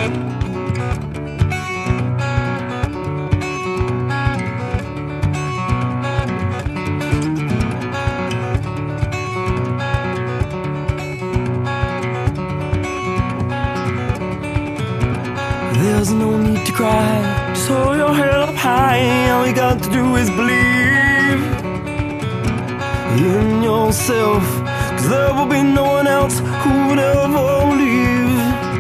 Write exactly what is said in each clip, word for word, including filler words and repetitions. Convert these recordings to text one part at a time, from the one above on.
There's no need to cry, just hold your head up high. All you got to do is believe in yourself, cause there will be no one else who would ever leave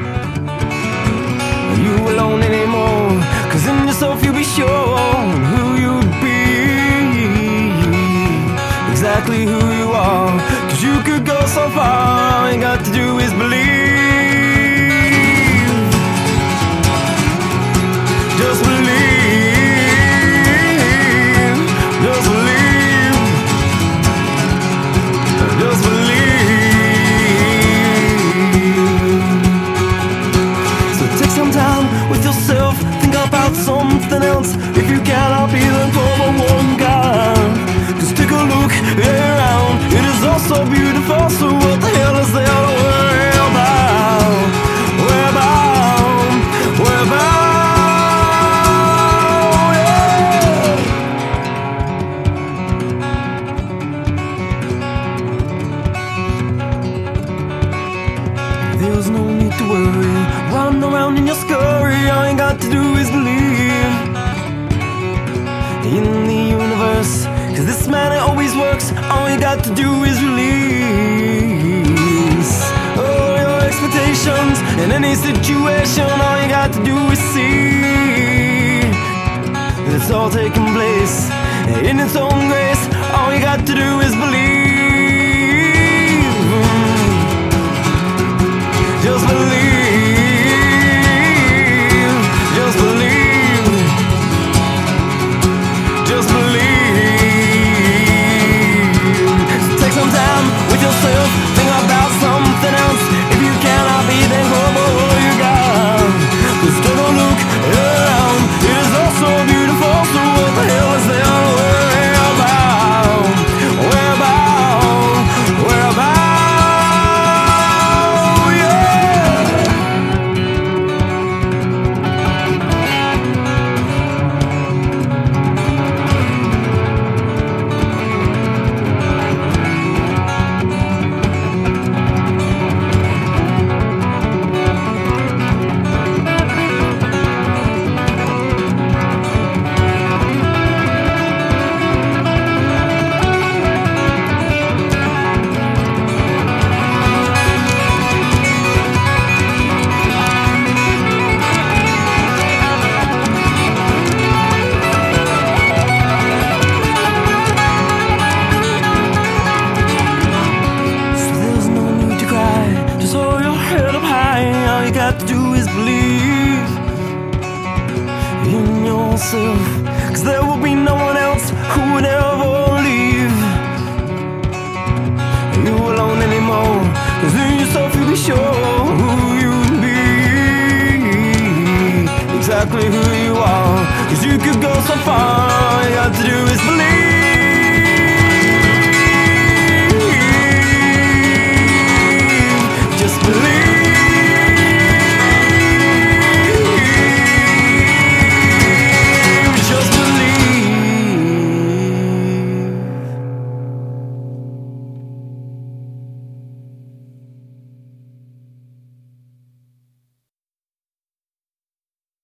you alone anymore. Cause in yourself you'll be sure who you'd be, exactly who you are. Cause you could go so far, all you got to do is believe. Just believe, just believe, just believe. So take some time with yourself, think about something else. If you cannot be, then follow one God. Just take a look around, it is all so beautiful. So what the hell is there to worry about? Worry about, worry about. There's no need to worry, run around in your scurry. All you got to do is believe in the universe, cause this man it always works. All you got to do is release all your expectations in any situation. All you got to do is see it's all taking place in its own grace. All you got to do is believe. Just believe, just believe, just believe. Take some time with yourself, think about something else. If you cannot be, then go for all you got. Just take a look around, it is all so beautiful. So what the hell is there to worry about? Worry about, worry about. All you got to do is believe in yourself, cause there will be no one else who would ever leave you alone anymore. Cause in yourself you'll be sure who you'd be, exactly who you are. Cause you could go so far, all you got to do is believe.